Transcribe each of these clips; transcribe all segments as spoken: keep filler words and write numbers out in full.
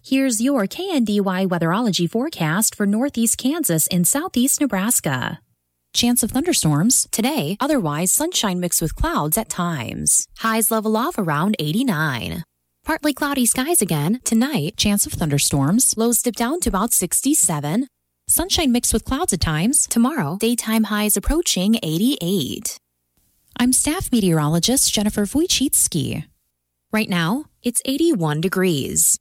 Here's your K N D Y weatherology forecast for northeast Kansas and southeast Nebraska. Chance of thunderstorms today, otherwise sunshine mixed with clouds at times. Highs level off around eighty-nine. Partly cloudy skies again tonight, chance of thunderstorms. Lows dip down to about sixty-seven. Sunshine mixed with clouds at times. Tomorrow, daytime highs approaching eighty-eight. I'm staff meteorologist Jennifer Wojcicki. Right now, it's eighty-one degrees.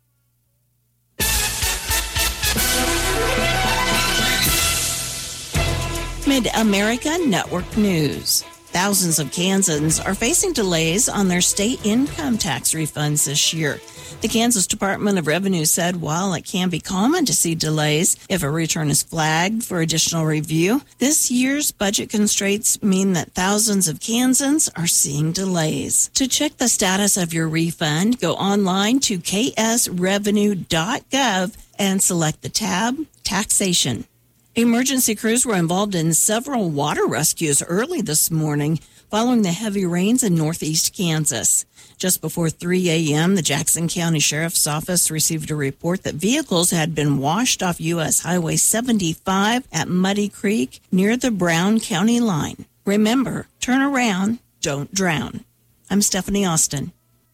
Mid-America Network News. Thousands of Kansans are facing delays on their state income tax refunds this year. The Kansas Department of Revenue said while it can be common to see delays if a return is flagged for additional review, this year's budget constraints mean that thousands of Kansans are seeing delays. To check the status of your refund, go online to k s revenue dot gov and select the tab Taxation. Emergency crews were involved in several water rescues early this morning following the heavy rains in northeast Kansas. Just before three a.m., the Jackson County Sheriff's Office received a report that vehicles had been washed off U S Highway seventy-five at Muddy Creek near the Brown County line. Remember, turn around, don't drown. I'm Stephanie Austin.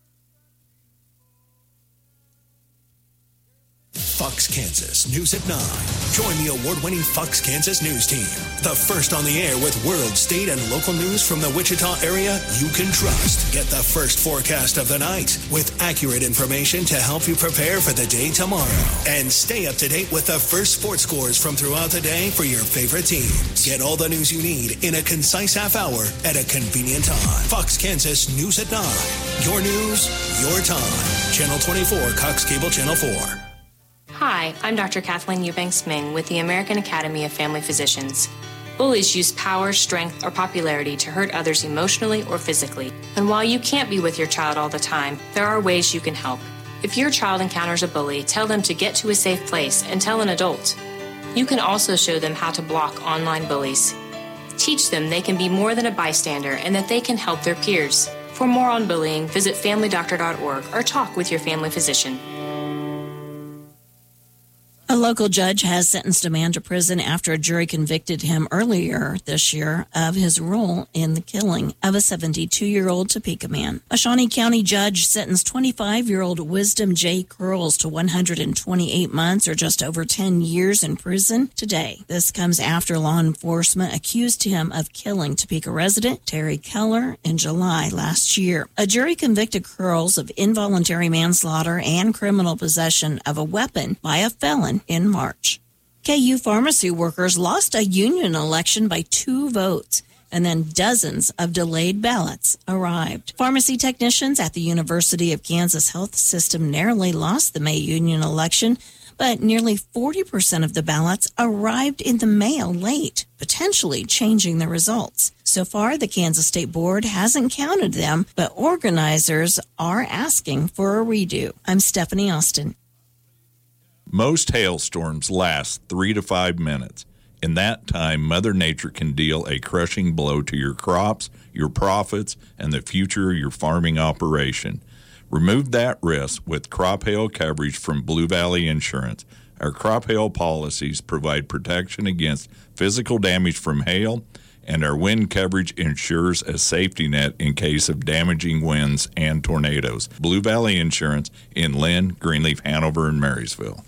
Fox Kansas News at nine. Join the award-winning Fox Kansas News team. The first on the air with world, state, and local news from the Wichita area you can trust. Get the first forecast of the night with accurate information to help you prepare for the day tomorrow. And stay up to date with the first sports scores from throughout the day for your favorite teams. Get all the news you need in a concise half hour at a convenient time. Fox Kansas News at nine. Your news, your time. Channel twenty-four, Cox Cable Channel four. Hi, I'm Doctor Kathleen Eubanks-Ming with the American Academy of Family Physicians. Bullies use power, strength, or popularity to hurt others emotionally or physically. And while you can't be with your child all the time, there are ways you can help. If your child encounters a bully, tell them to get to a safe place and tell an adult. You can also show them how to block online bullies. Teach them they can be more than a bystander and that they can help their peers. For more on bullying, visit family doctor dot org or talk with your family physician. A local judge has sentenced a man to prison after a jury convicted him earlier this year of his role in the killing of a seventy-two-year-old Topeka man. A Shawnee County judge sentenced twenty-five-year-old Wisdom J. Curls to one hundred twenty-eight months or just over ten years in prison today. This comes after law enforcement accused him of killing Topeka resident Terry Keller in July last year. A jury convicted Curls of involuntary manslaughter and criminal possession of a weapon by a felon in March. K U pharmacy workers lost a union election by two votes, and then dozens of delayed ballots arrived. Pharmacy technicians at the University of Kansas Health System narrowly lost the May union election, but nearly forty percent of the ballots arrived in the mail late, potentially changing the results. So far, the Kansas State Board hasn't counted them, but organizers are asking for a redo. I'm Stephanie Austin. Most hailstorms last three to five minutes. In that time, Mother Nature can deal a crushing blow to your crops, your profits, and the future of your farming operation. Remove that risk with crop hail coverage from Blue Valley Insurance. Our crop hail policies provide protection against physical damage from hail, and our wind coverage ensures a safety net in case of damaging winds and tornadoes. Blue Valley Insurance in Lynn, Greenleaf, Hanover, and Marysville.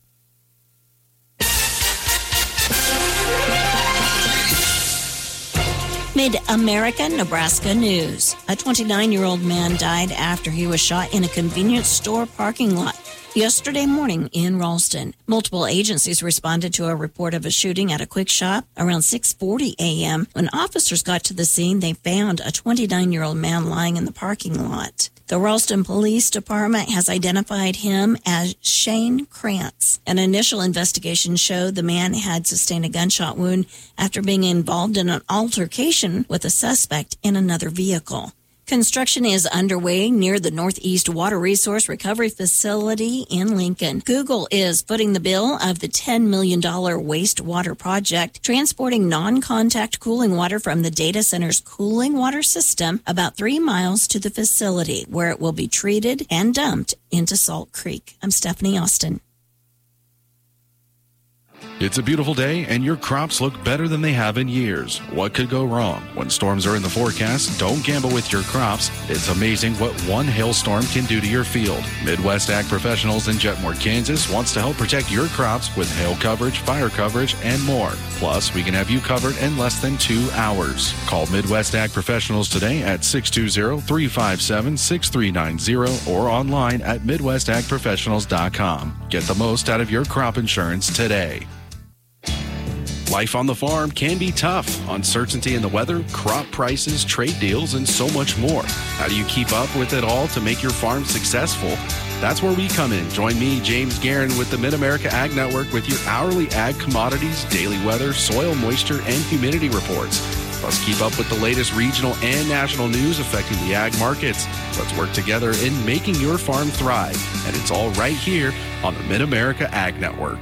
Mid-America, Nebraska News. A twenty-nine-year-old man died after he was shot in a convenience store parking lot yesterday morning in Ralston. Multiple agencies responded to a report of a shooting at a quick shop around six forty a.m. When officers got to the scene, they found a twenty-nine-year-old man lying in the parking lot. The Ralston Police Department has identified him as Shane Krantz. An initial investigation showed the man had sustained a gunshot wound after being involved in an altercation with a suspect in another vehicle. Construction is underway near the Northeast Water Resource Recovery Facility in Lincoln. Google is footing the bill of the ten million dollars wastewater project, transporting non-contact cooling water from the data center's cooling water system about three miles to the facility, where it will be treated and dumped into Salt Creek. I'm Stephanie Austin. It's a beautiful day, and your crops look better than they have in years. What could go wrong? When storms are in the forecast, don't gamble with your crops. It's amazing what one hailstorm can do to your field. Midwest Ag Professionals in Jetmore, Kansas wants to help protect your crops with hail coverage, fire coverage, and more. Plus, we can have you covered in less than two hours. Call Midwest Ag Professionals today at six two zero, three five seven, six three nine zero or online at midwest ag professionals dot com. Get the most out of your crop insurance today. Life on the farm can be tough. Uncertainty in the weather, crop prices, trade deals, and so much more. How do you keep up with it all to make your farm successful? That's where we come in. Join me, James Guerin, with the Mid-America Ag Network with your hourly ag commodities, daily weather, soil moisture, and humidity reports. Plus, keep up with the latest regional and national news affecting the ag markets. Let's work together in making your farm thrive. And it's all right here on the Mid-America Ag Network.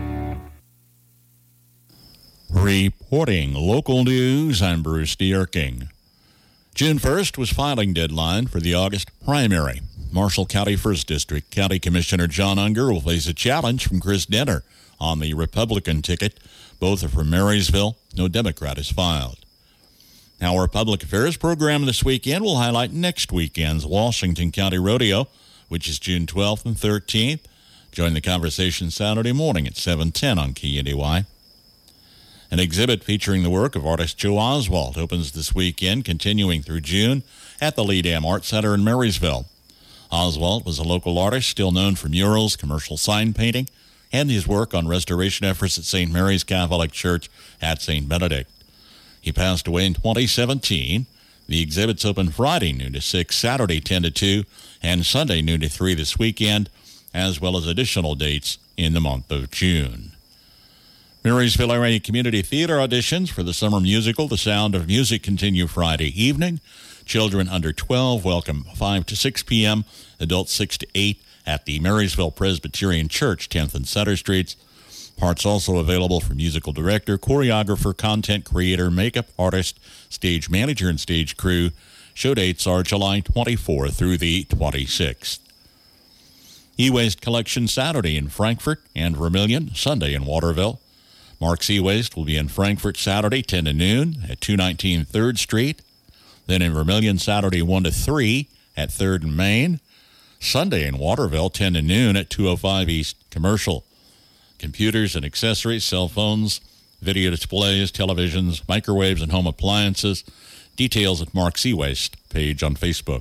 Reporting local news, I'm Bruce Dierking. June first was filing deadline for the August primary. Marshall County first District County Commissioner John Unger will face a challenge from Chris Denner on the Republican ticket. Both are from Marysville. No Democrat has filed. Our public affairs program this weekend will highlight next weekend's Washington County Rodeo, which is June twelfth and thirteenth. Join the conversation Saturday morning at seven ten on K N D Y. An exhibit featuring the work of artist Joe Oswald opens this weekend, continuing through June at the Lee Dam Art Center in Marysville. Oswald was a local artist, still known for murals, commercial sign painting, and his work on restoration efforts at Saint Mary's Catholic Church at Saint Benedict. He passed away in twenty seventeen. The exhibit's open Friday noon to six, Saturday ten to two, and Sunday noon to three this weekend, as well as additional dates in the month of June. Marysville Area Community Theater auditions for the summer musical The Sound of Music continue Friday evening. Children under twelve welcome five to six p.m., adults six to eight at the Marysville Presbyterian Church, tenth and Center Streets. Parts also available for musical director, choreographer, content creator, makeup artist, stage manager, and stage crew. Show dates are July twenty-fourth through the twenty-sixth. E-Waste Collection Saturday in Frankfort and Vermilion, Sunday in Waterville. Mark's E-Waste will be in Frankfort Saturday ten to noon at two nineteen third Street. Then in Vermilion Saturday one to three at third and Main. Sunday in Waterville ten to noon at two oh five East Commercial. Computers and accessories, cell phones, video displays, televisions, microwaves, and home appliances. Details at Mark's E-Waste page on Facebook.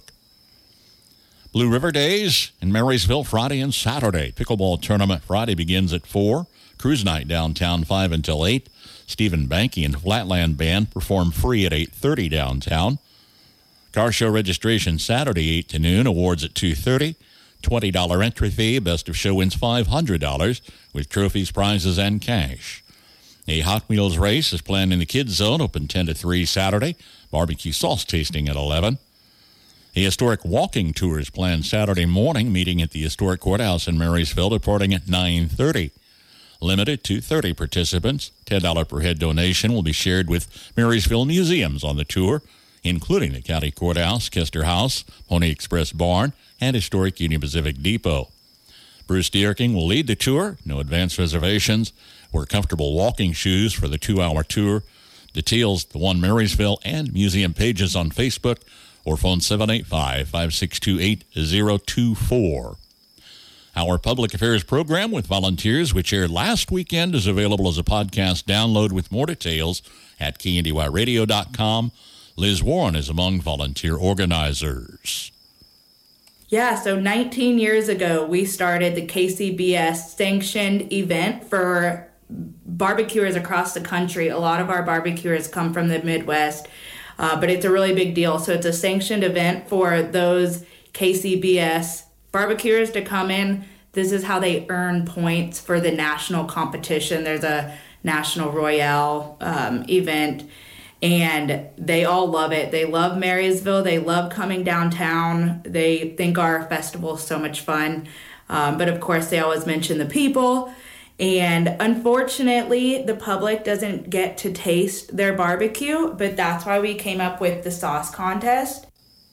Blue River Days in Marysville Friday and Saturday. Pickleball tournament Friday begins at four. Cruise night downtown five until eight. Stephen Banky and Flatland Band perform free at eight thirty downtown. Car show registration Saturday eight to noon. Awards at two thirty. twenty dollars entry fee. Best of show wins five hundred dollars with trophies, prizes, and cash. A Hot Wheels race is planned in the Kids Zone, open ten to three Saturday. Barbecue sauce tasting at eleven. A historic walking tour is planned Saturday morning, meeting at the Historic Courthouse in Marysville, departing at nine thirty. Limited to thirty participants. ten dollars per head donation will be shared with Marysville museums on the tour, including the County Courthouse, Kester House, Pony Express Barn, and historic Union Pacific Depot. Bruce Dierking will lead the tour. No advance reservations. Wear comfortable walking shoes for the two-hour tour. Details, the One Marysville and museum pages on Facebook, or phone seven eight five, five six two eight, zero two four. Our public affairs program with volunteers, which aired last weekend, is available as a podcast download with more details at K N D Y radio dot com. Liz Warren is among volunteer organizers. Yeah, so nineteen years ago, we started the K C B S sanctioned event for barbecuers across the country. A lot of our barbecuers come from the Midwest, uh, but it's a really big deal. So it's a sanctioned event for those K C B S barbecuers to come in. This is how they earn points for the national competition. There's a National Royale um, event, And they all love it. They love Marysville. They love coming downtown. They think our festival is so much fun. Um, but of course, they always mention the people. And unfortunately, the public doesn't get to taste their barbecue, but that's why we came up with the sauce contest.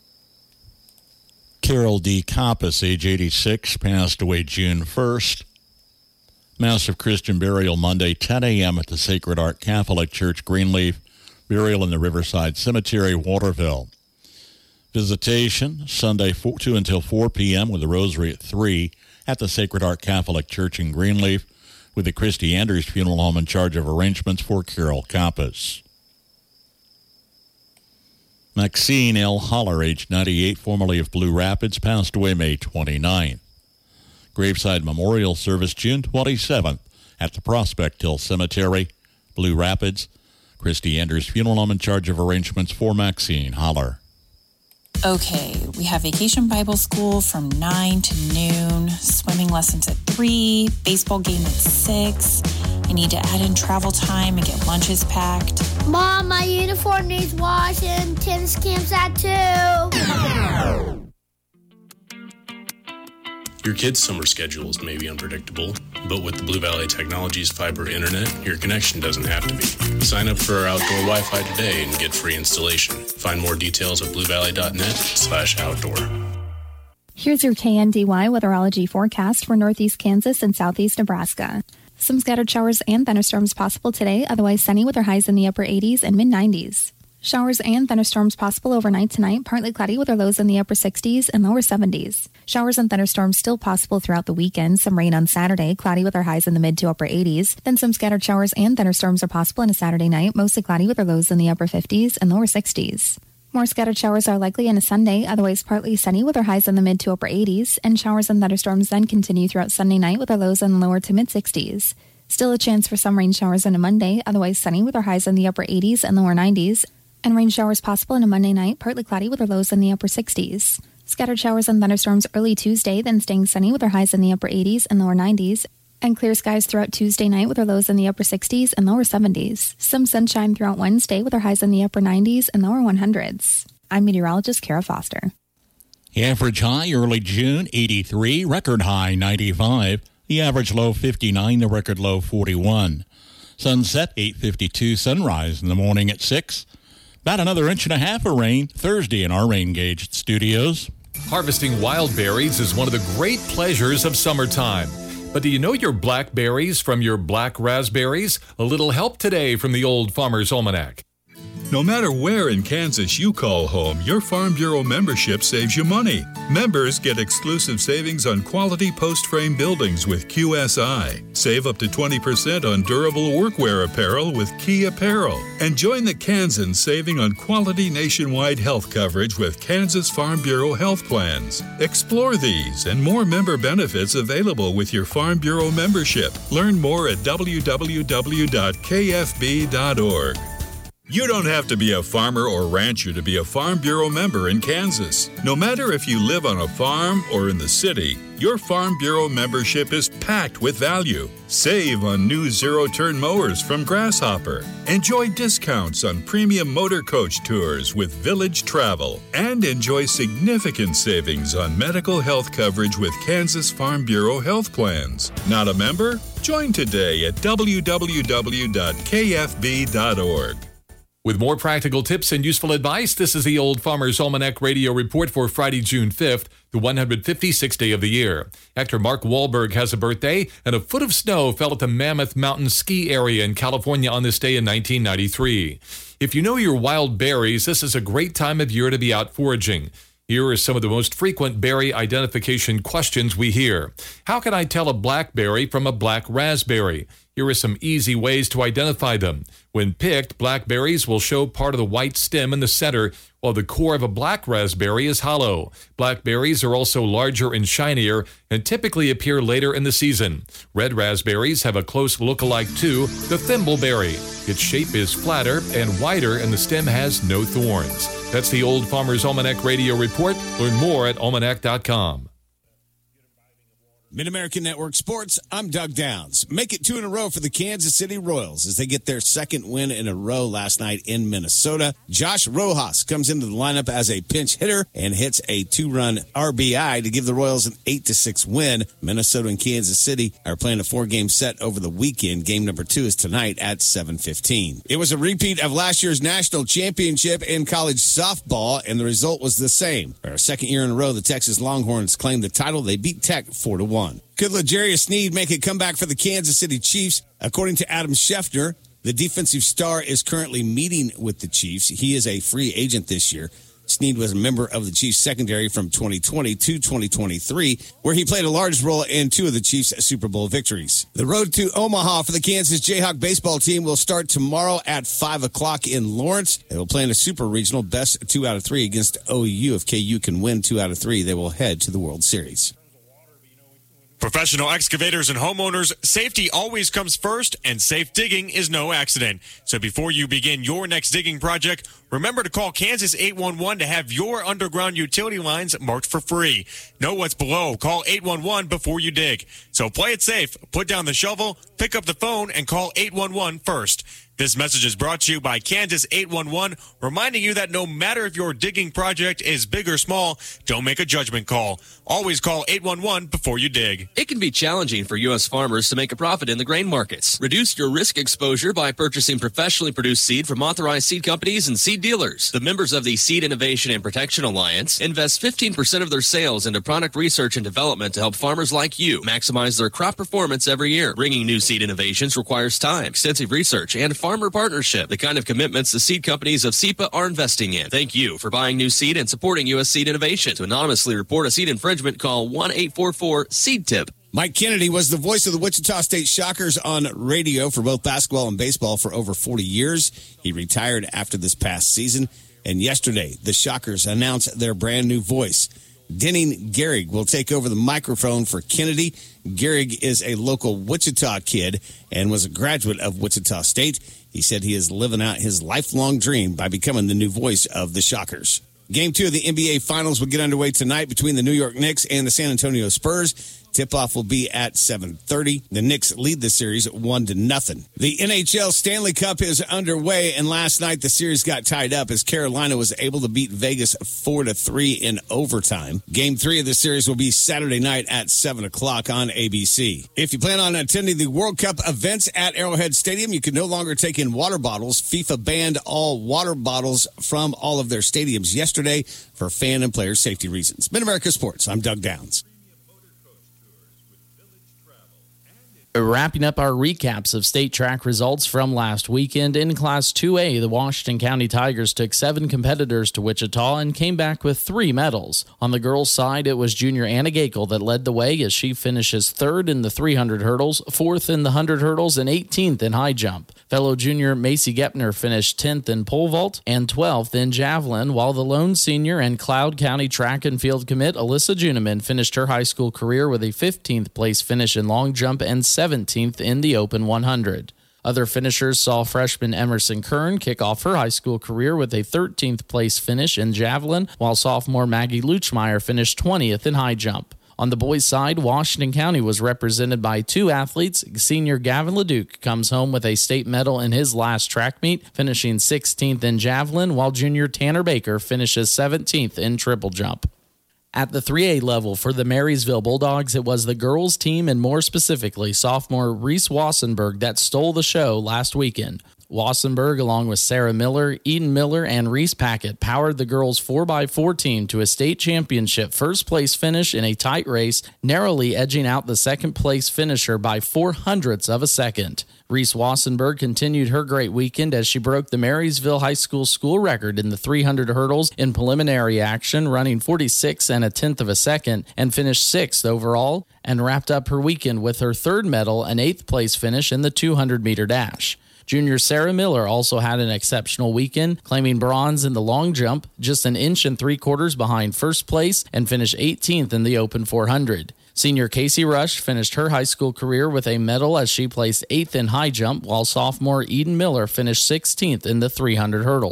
Carol D. Coppas, age eighty-six, passed away June first. Massive Christian burial Monday, ten a.m. at the Sacred Heart Catholic Church, Greenleaf. Burial in the Riverside Cemetery, Waterville. Visitation Sunday two until four p.m. with the rosary at three at the Sacred Heart Catholic Church in Greenleaf, with the Christy Andrews Funeral Home in charge of arrangements for Carol Coppas. Maxine L. Holler, age ninety-eight, formerly of Blue Rapids, passed away May twenty-ninth. Graveside Memorial Service June twenty-seventh at the Prospect Hill Cemetery, Blue Rapids. Christy Andrews Funeral Home in charge of arrangements for Maxine Holler. Okay, we have Vacation Bible School from nine to noon, swimming lessons at three, baseball game at six. I need to add in travel time and get lunches packed. Mom, my uniform needs wash and tennis camp's at two. Your kid's summer schedules may be unpredictable, but with the Blue Valley Technologies fiber internet, your connection doesn't have to be. Sign up for our outdoor Wi-Fi today and get free installation. Find more details at bluevalley.net slash outdoor. Here's your K N D Y weatherology forecast for northeast Kansas and southeast Nebraska. Some scattered showers and thunderstorms possible today, otherwise sunny with our highs in the upper eighties and mid nineties. Showers and thunderstorms possible overnight tonight, partly cloudy with our lows in the upper sixties and lower seventies. Showers and thunderstorms still possible throughout the weekend. Some rain on Saturday, cloudy with our highs in the mid to upper eighties. Then some scattered showers and thunderstorms are possible on a Saturday night, mostly cloudy with our lows in the upper fifties and lower sixties. More scattered showers are likely on a Sunday, otherwise partly sunny with our highs in the mid to upper eighties, and showers and thunderstorms then continue throughout Sunday night with our lows in the lower to mid sixties. Still a chance for some rain showers on a Monday, otherwise sunny with our highs in the upper eighties and lower nineties. And rain showers possible on a Monday night, partly cloudy with our lows in the upper sixties. Scattered showers and thunderstorms early Tuesday, then staying sunny with our highs in the upper eighties and lower nineties. And clear skies throughout Tuesday night with our lows in the upper sixties and lower seventies. Some sunshine throughout Wednesday with our highs in the upper nineties and lower hundreds. I'm meteorologist Kara Foster. Average high early June, eighty-three. Record high, ninety-five. The average low, fifty-nine. The record low, forty-one. Sunset, eight fifty-two. Sunrise in the morning at six. About another inch and a half of rain Thursday in our rain gauge studios. Harvesting wild berries is one of the great pleasures of summertime. But do you know your blackberries from your black raspberries? A little help today from the Old Farmer's Almanac. No matter where in Kansas you call home, your Farm Bureau membership saves you money. Members get exclusive savings on quality post-frame buildings with Q S I. Save up to twenty percent on durable workwear apparel with Key Apparel. And join the Kansans saving on quality nationwide health coverage with Kansas Farm Bureau health plans. Explore these and more member benefits available with your Farm Bureau membership. Learn more at w w w dot k f b dot org. You don't have to be a farmer or rancher to be a Farm Bureau member in Kansas. No matter if you live on a farm or in the city, your Farm Bureau membership is packed with value. Save on new zero-turn mowers from Grasshopper. Enjoy discounts on premium motor coach tours with Village Travel. And enjoy significant savings on medical health coverage with Kansas Farm Bureau health plans. Not a member? Join today at w w w dot k f b dot org. With more practical tips and useful advice, this is the Old Farmer's Almanac Radio Report for Friday, June fifth, the one hundred fifty-sixth day of the year. Actor Mark Wahlberg has a birthday, and a foot of snow fell at the Mammoth Mountain ski area in California on this day in nineteen ninety-three. If you know your wild berries, this is a great time of year to be out foraging. Here are some of the most frequent berry identification questions we hear. How can I tell a blackberry from a black raspberry? Here are some easy ways to identify them. When picked, blackberries will show part of the white stem in the center, while the core of a black raspberry is hollow. Blackberries are also larger and shinier and typically appear later in the season. Red raspberries have a close look-alike to the thimbleberry. Its shape is flatter and wider, and the stem has no thorns. That's the Old Farmer's Almanac Radio Report. Learn more at almanac dot com. Mid-American Network Sports, I'm Doug Downs. Make it two in a row for the Kansas City Royals as they get their second win in a row last night in Minnesota. Josh Rojas comes into the lineup as a pinch hitter and hits a two-run R B I to give the Royals an eight to six win. Minnesota and Kansas City are playing a four-game set over the weekend. Game number two is tonight at seven fifteen. It was a repeat of last year's national championship in college softball, and the result was the same. For our second year in a row, the Texas Longhorns claimed the title. They beat Tech four to one. Could L'Jarius Sneed make a comeback for the Kansas City Chiefs? According to Adam Schefter, the defensive star is currently meeting with the Chiefs. He is a free agent this year. Sneed was a member of the Chiefs secondary from twenty twenty to twenty twenty-three, where he played a large role in two of the Chiefs' Super Bowl victories. The road to Omaha for the Kansas Jayhawk baseball team will start tomorrow at five o'clock in Lawrence. They will play in a super regional best two out of three against O U. If K U can win two out of three, they will head to the World Series. Professional excavators and homeowners, safety always comes first, and safe digging is no accident. So before you begin your next digging project, remember to call Kansas eight one one to have your underground utility lines marked for free. Know what's below. Call eight one one before you dig. So play it safe. Put down the shovel, pick up the phone, and call eight one one first. This message is brought to you by Kansas eight one one, reminding you that no matter if your digging project is big or small, don't make a judgment call. Always call eight one one before you dig. It can be challenging for U S farmers to make a profit in the grain markets. Reduce your risk exposure by purchasing professionally produced seed from authorized seed companies and seed dealers. The members of the Seed Innovation and Protection Alliance invest fifteen percent of their sales into product research and development to help farmers like you maximize their crop performance every year. Bringing new seed innovations requires time, extensive research, and farmer partnership, the kind of commitments the seed companies of S E P A are investing in. Thank you for buying new seed and supporting U S Seed Innovation. To anonymously report a seed infringement, call one eight four four seed tip. Mike Kennedy was the voice of the Wichita State Shockers on radio for both basketball and baseball for over forty years. He retired after this past season, and yesterday the Shockers announced their brand new voice. Denning Gehrig will take over the microphone for Kennedy. Gehrig is a local Wichita kid and was a graduate of Wichita State. He said he is living out his lifelong dream by becoming the new voice of the Shockers. Game two of the N B A Finals will get underway tonight between the New York Knicks and the San Antonio Spurs. Tip-off will be at seven thirty. The Knicks lead the series one to nothing. The N H L Stanley Cup is underway, and last night the series got tied up as Carolina was able to beat Vegas four to three in overtime. Game three of the series will be Saturday night at seven o'clock on A B C. If you plan on attending the World Cup events at Arrowhead Stadium, you can no longer take in water bottles. FIFA banned all water bottles from all of their stadiums yesterday for fan and player safety reasons. Mid-America Sports, I'm Doug Downs. Wrapping up our recaps of state track results from last weekend, in Class two A, the Washington County Tigers took seven competitors to Wichita and came back with three medals. On the girls' side, it was junior Anna Gakel that led the way as she finishes third in the three hundred hurdles, fourth in the one hundred hurdles, and eighteenth in high jump. Fellow junior Macy Gepner finished tenth in pole vault and twelfth in javelin, while the lone senior and Cloud County track and field commit Alyssa Juniman finished her high school career with a fifteenth place finish in long jump and seventeenth in the open one hundred. Other finishers saw freshman Emerson Kern kick off her high school career with a thirteenth place finish in javelin, while sophomore Maggie Luchmeyer finished twentieth in high jump. On the boys' side, Washington County was represented by two athletes. Senior Gavin LeDuc comes home with a state medal in his last track meet, finishing sixteenth in javelin, while junior Tanner Baker finishes seventeenth in triple jump. At the three A level for the Marysville Bulldogs, it was the girls' team and more specifically sophomore Reese Wassenberg that stole the show last weekend. Wassenberg, along with Sarah Miller, Eden Miller, and Reese Packett, powered the girls' four by four team to a state championship first-place finish in a tight race, narrowly edging out the second-place finisher by four hundredths of a second. Reese Wassenberg continued her great weekend as she broke the Marysville High School school record in the three hundred hurdles in preliminary action, running forty-six and a tenth of a second, and finished sixth overall, and wrapped up her weekend with her third medal, an eighth-place finish in the two hundred meter dash. Junior Sarah Miller also had an exceptional weekend, claiming bronze in the long jump, just an inch and three quarters behind first place, and finished eighteenth in the open four hundred. Senior Casey Rush finished her high school career with a medal as she placed eighth in high jump, while sophomore Eden Miller finished sixteenth in the three hundred hurdles.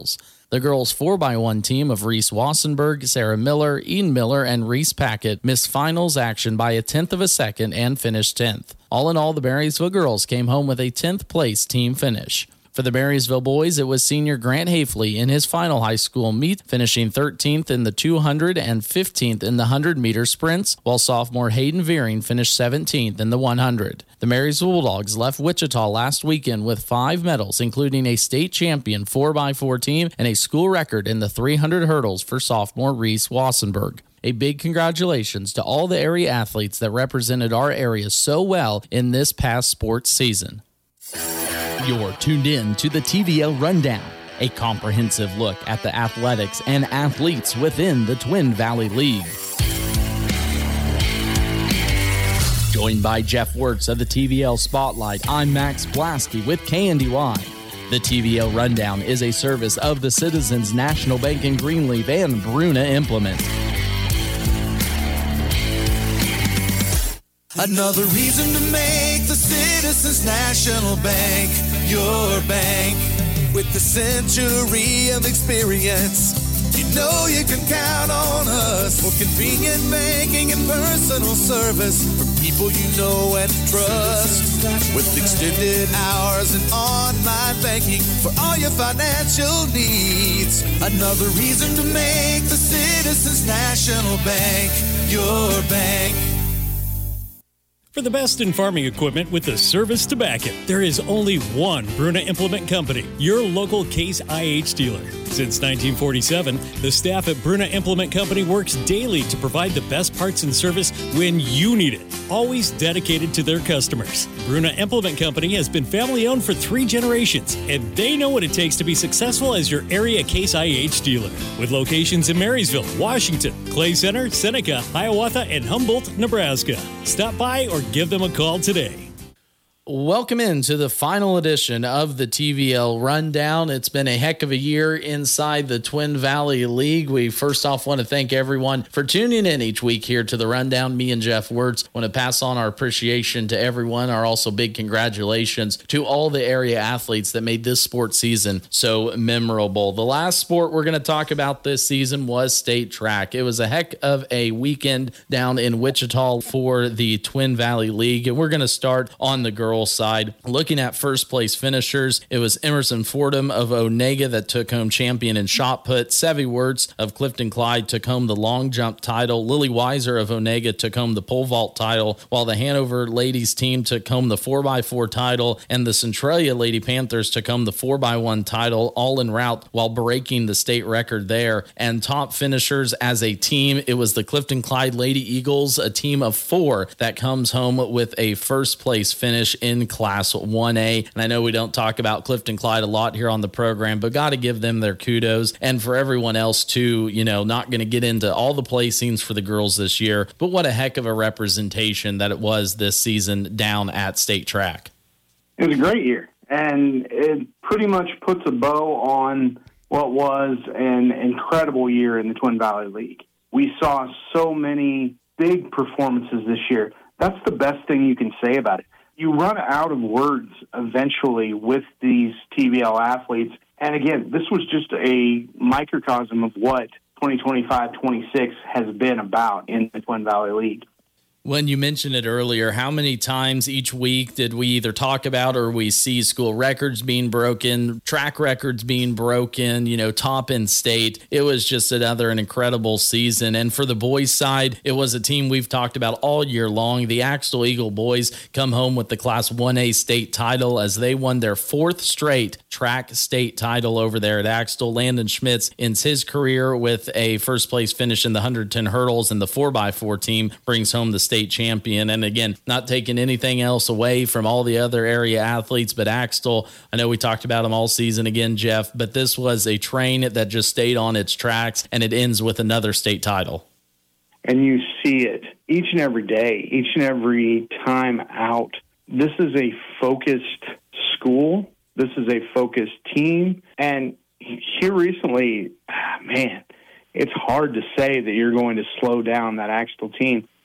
The girls four by one team of Reese Wassenberg, Sarah Miller, Ian Miller, and Reese Packett missed finals action by a tenth of a second and finished tenth. All in all, the Marysville girls came home with a tenth place team finish. For the Marysville boys, it was senior Grant Hafley in his final high school meet, finishing thirteenth in the two hundred and fifteenth in the one hundred meter sprints, while sophomore Hayden Veering finished seventeenth in the one hundred. The Marysville Bulldogs left Wichita last weekend with five medals, including a state champion four by four team and a school record in the three hundred hurdles for sophomore Reese Wassenberg. A big congratulations to all the area athletes that represented our area so well in this past sports season. You're tuned in to the T V L Rundown, a comprehensive look at the athletics and athletes within the Twin Valley League. Joined by Jeff Wirtz of the T V L Spotlight, I'm Max Blasky with K N D Y. The T V L Rundown is a service of the Citizens National Bank in Greenleaf and Bruna Implement. Another reason to make the Citizens National Bank your bank. With a century of experience, you know you can count on us for convenient banking and personal service for people you know and trust. With extended hours and online banking for all your financial needs. Another reason to make the Citizens National Bank your bank. For the best in farming equipment with the service to back it, there is only one Bruna Implement Company, your local Case I H dealer. Since nineteen forty-seven, the staff at Bruna Implement Company works daily to provide the best parts and service when you need it, always dedicated to their customers. Bruna Implement Company has been family-owned for three generations, and they know what it takes to be successful as your area Case I H dealer. With locations in Marysville, Washington, Clay Center, Seneca, Hiawatha, and Humboldt, Nebraska. Stop by or give them a call today. Welcome into the final edition of the T V L Rundown. It's been a heck of a year inside the Twin Valley League. We first off want to thank everyone for tuning in each week here to the Rundown. Me and Jeff Wirtz want to pass on our appreciation to everyone. Our also big congratulations to all the area athletes that made this sports season so memorable. The last sport we're going to talk about this season was state track. It was a heck of a weekend down in Wichita for the Twin Valley League, and we're going to start on the girls side. Looking at first place finishers, it was Emerson Fordham of Onega that took home champion in shot put. Sevy Wirtz of Clifton Clyde took home the long jump title. Lily Weiser of Onega took home the pole vault title, while the Hanover ladies team took home the four by four title, and the Centralia Lady Panthers took home the four by one title, all en route while breaking the state record there. And top finishers as a team, it was the Clifton Clyde Lady Eagles, a team of four that comes home with a first place finish in Class one A. And I know we don't talk about Clifton Clyde a lot here on the program, but got to give them their kudos. And for everyone else too, you know, not going to get into all the placings for the girls this year, but what a heck of a representation that it was this season down at state track. It was a great year, and it pretty much puts a bow on what was an incredible year in the Twin Valley League. We saw so many big performances this year. That's the best thing you can say about it. You run out of words eventually with these T V L athletes. And again, this was just a microcosm of what twenty twenty-five twenty-six has been about in the Twin Valley League. When you mentioned it earlier, how many times each week did we either talk about or we see school records being broken, track records being broken, you know, top in state? It was just another an incredible season. And for the boys' side, it was a team we've talked about all year long. The Axtell Eagle boys come home with the Class one A state title as they won their fourth straight track state title over there at Axtell. Landon Schmitz ends his career with a first place finish in the one hundred ten hurdles, and the four by four team brings home the state champion. And again, not taking anything else away from all the other area athletes, but Axtell, I know we talked about them all season again, Jeff, but this was a train that just stayed on its tracks, and it ends with another state title. And you see it each and every day, each and every time out. This is a focused school. This is a focused team. And here recently, man, it's hard to say that you're going to slow down that Axtell team.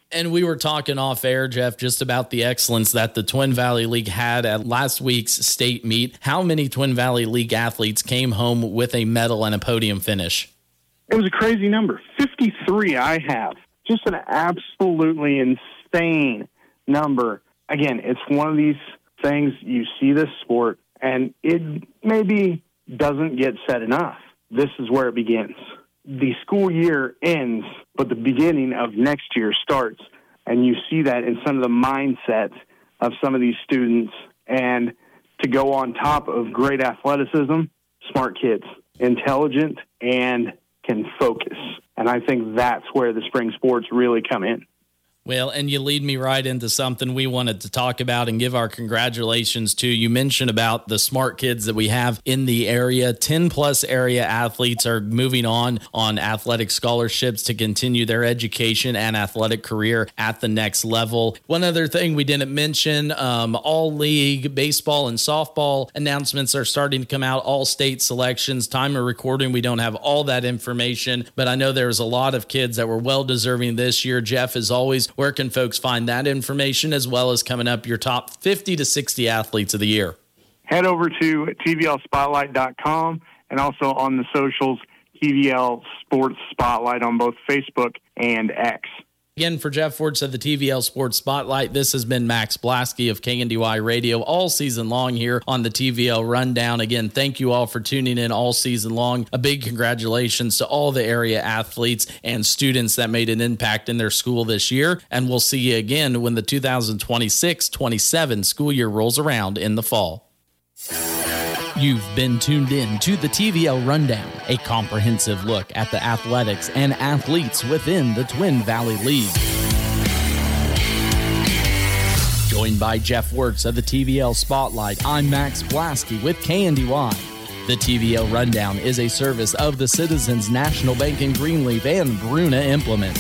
And we were talking off air, Jeff, just about the excellence that the Twin Valley League had at last week's state meet. How many Twin Valley League athletes came home with a medal and a podium finish? It was a crazy number. fifty-three I have. Just an absolutely insane number. Again, it's one of these things, you see this sport, and it maybe doesn't get said enough. This is where it begins. The school year ends, but the beginning of next year starts. And you see that in some of the mindsets of some of these students. And to go on top of great athleticism, smart kids, intelligent, and can focus. And I think that's where the spring sports really come in. Well, and you lead me right into something we wanted to talk about and give our congratulations to. You mentioned about the smart kids that we have in the area. ten plus area athletes are moving on on athletic scholarships to continue their education and athletic career at the next level. One other thing we didn't mention, um, all league baseball and softball announcements are starting to come out, all state selections. Time of recording, we don't have all that information, but I know there's a lot of kids that were well deserving this year. Jeff, as always, where can folks find that information, as well as coming up your top fifty to sixty athletes of the year? Head over to T V L spotlight dot com and also on the socials, T V L Sports Spotlight on both Facebook and X. Again, for Jeff Forts of the T V L Sports Spotlight, this has been Max Blasky of K N D Y Radio all season long here on the T V L Rundown. Again, thank you all for tuning in all season long. A big congratulations to all the area athletes and students that made an impact in their school this year. And we'll see you again when the two thousand twenty-six twenty-seven school year rolls around in the fall. You've been tuned in to the T V L Rundown, a comprehensive look at the athletics and athletes within the Twin Valley League. Joined by Jeff Wertz of the T V L Spotlight, I'm Max Blasky with K N D Y. The T V L Rundown is a service of the Citizens National Bank in Greenleaf and Bruna Implement.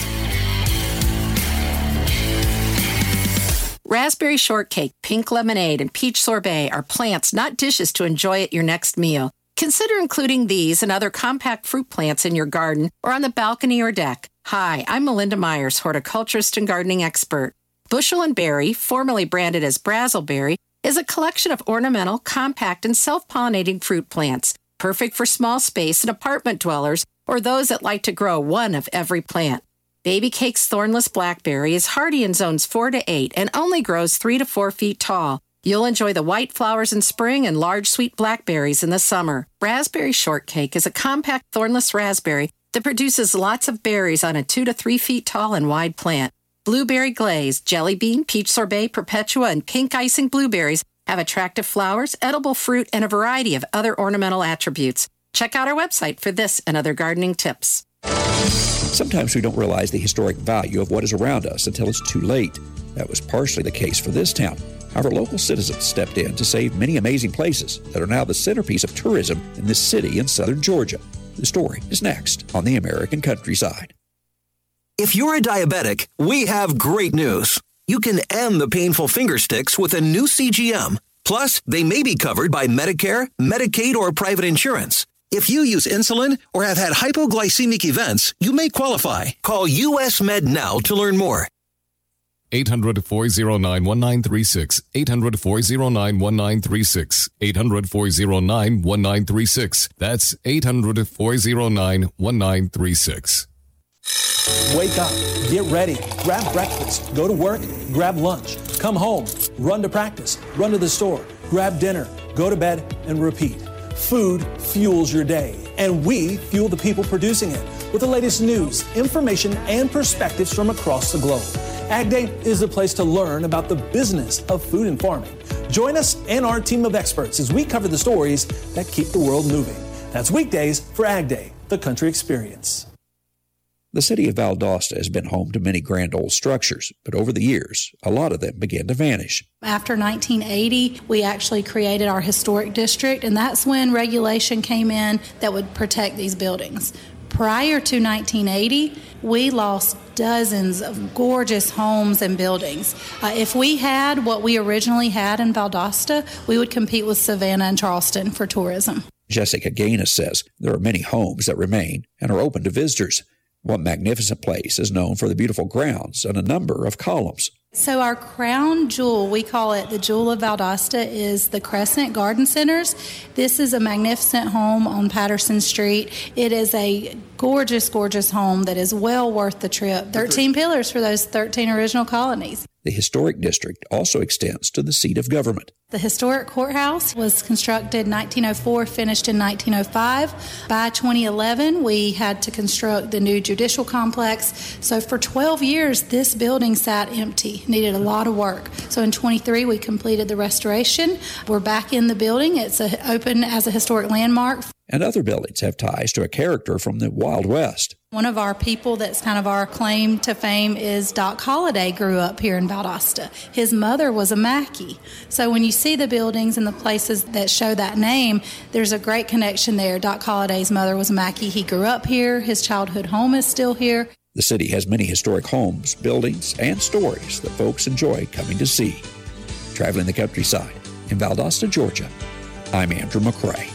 Raspberry shortcake, pink lemonade, and peach sorbet are plants, not dishes, to enjoy at your next meal. Consider including these and other compact fruit plants in your garden or on the balcony or deck. Hi, I'm Melinda Myers, horticulturist and gardening expert. Bushel and Berry, formerly branded as Brazzleberry, is a collection of ornamental, compact, and self-pollinating fruit plants, perfect for small space and apartment dwellers or those that like to grow one of every plant. Baby Cake's thornless blackberry is hardy in zones four to eight and only grows three to four feet tall. You'll enjoy the white flowers in spring and large sweet blackberries in the summer. Raspberry shortcake is a compact thornless raspberry that produces lots of berries on a two to three feet tall and wide plant. Blueberry glaze, jelly bean, peach sorbet, Perpetua, and pink icing blueberries have attractive flowers, edible fruit, and a variety of other ornamental attributes. Check out our website for this and other gardening tips. Sometimes we don't realize the historic value of what is around us until it's too late. That was partially the case for this town. However, local citizens stepped in to save many amazing places that are now the centerpiece of tourism in this city in southern Georgia. The story is next on the American Countryside. If you're a diabetic, we have great news. You can end the painful finger sticks with a new C G M. Plus, they may be covered by Medicare, Medicaid, or private insurance. If you use insulin or have had hypoglycemic events, you may qualify. Call U S Med now to learn more. eight hundred, four oh nine, one nine three six. eight hundred, four oh nine, one nine three six. eight hundred, four oh nine, one nine three six. That's eight hundred, four oh nine, one nine three six. Wake up, get ready, grab breakfast, go to work, grab lunch, come home, run to practice, run to the store, grab dinner, go to bed, and repeat. Food fuels your day, and we fuel the people producing it with the latest news, information, and perspectives from across the globe. Ag Day is the place to learn about the business of food and farming. Join us and our team of experts as we cover the stories that keep the world moving. That's weekdays for Ag Day, the country experience. The city of Valdosta has been home to many grand old structures, but over the years, a lot of them began to vanish. After nineteen eighty, we actually created our historic district, and that's when regulation came in that would protect these buildings. Prior to nineteen eighty, we lost dozens of gorgeous homes and buildings. Uh, if we had what we originally had in Valdosta, we would compete with Savannah and Charleston for tourism. Jessica Gaines says there are many homes that remain and are open to visitors. What magnificent place is known for the beautiful grounds and a number of columns? So our crown jewel, we call it the Jewel of Valdosta, is the Crescent Garden Centers. This is a magnificent home on Patterson Street. It is a gorgeous, gorgeous home that is well worth the trip. thirteen pillars for those thirteen original colonies. The historic district also extends to the seat of government. The historic courthouse was constructed in nineteen oh four, finished in nineteen oh five. By twenty eleven, we had to construct the new judicial complex. So for twelve years, this building sat empty, needed a lot of work. So in twenty-three, we completed the restoration. We're back in the building. It's a, open as a historic landmark. And other buildings have ties to a character from the Wild West. One of our people that's kind of our claim to fame is Doc Holliday grew up here in Valdosta. His mother was a Mackey. So when you see the buildings and the places that show that name, there's a great connection there. Doc Holliday's mother was a Mackey. He grew up here. His childhood home is still here. The city has many historic homes, buildings, and stories that folks enjoy coming to see. Traveling the countryside in Valdosta, Georgia, I'm Andrew McCrae.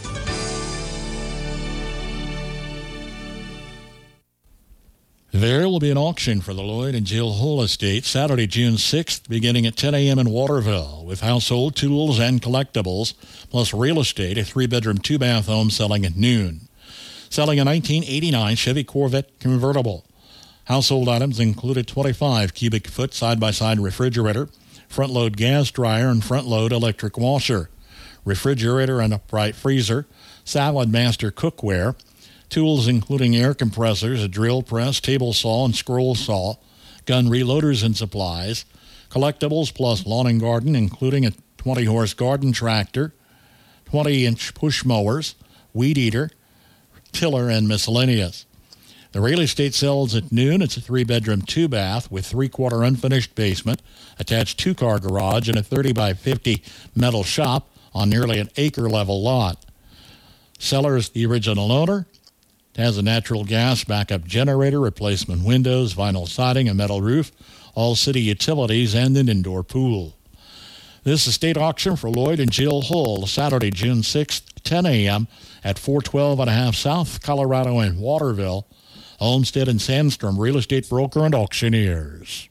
There will be an auction for the Lloyd and Jill Hull estate Saturday, June sixth, beginning at ten a.m. in Waterville, with household tools and collectibles, plus real estate, a three-bedroom, two-bath home selling at noon. Selling a nineteen eighty-nine Chevy Corvette convertible. Household items include a twenty-five cubic foot side-by-side refrigerator, front-load gas dryer, and front-load electric washer, refrigerator and upright freezer, Salad Master cookware, tools including air compressors, a drill press, table saw, and scroll saw, gun reloaders and supplies, collectibles plus lawn and garden, including a twenty-horse garden tractor, twenty-inch push mowers, weed eater, tiller, and miscellaneous. The real estate sells at noon. It's a three-bedroom, two-bath with three-quarter unfinished basement, attached two-car garage, and a thirty by fifty metal shop on nearly an acre-level lot. Seller is the original owner. It has a natural gas backup generator, replacement windows, vinyl siding, a metal roof, all city utilities, and an indoor pool. This estate auction for Lloyd and Jill Hull, Saturday, June sixth, ten a.m. at four twelve and a half South Colorado in Waterville. Olmsted and Sandstrom Real Estate Broker and Auctioneers.